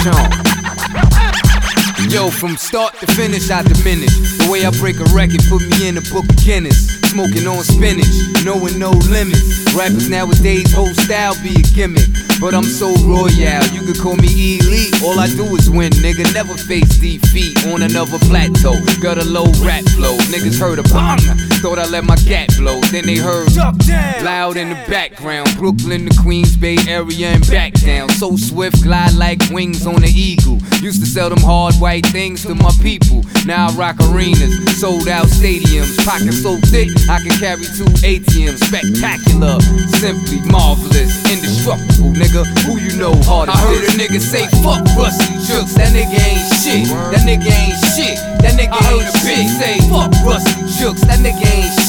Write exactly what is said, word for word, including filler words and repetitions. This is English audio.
Chomp. Yo, from start to finish, I diminish. The way I break a record put me in the book of Guinness. Smoking on spinach, knowing no limits. Rappers nowadays, whole style be a gimmick. But I'm so royal, you could call me elite. All I do is win, nigga, never face defeat. On another plateau, got a low rap flow. Niggas heard a bang, thought I let my gat blow. Then they heard loud in the background. Brooklyn, the Queens Bay area, and back down. So swift, glide like wings on an eagle. Used to sell them hard white things to my people. Now I rock arenas, sold out stadiums. Pocket so thick, I can carry two A T Ms. Spectacular, simply marvelous, indestructible, nigga. Who you know harder? I heard a nigga say fuck Rusty Jukes. That nigga ain't shit. That nigga ain't shit. That nigga ain't shit. Say fuck Rusty Jukes. That nigga ain't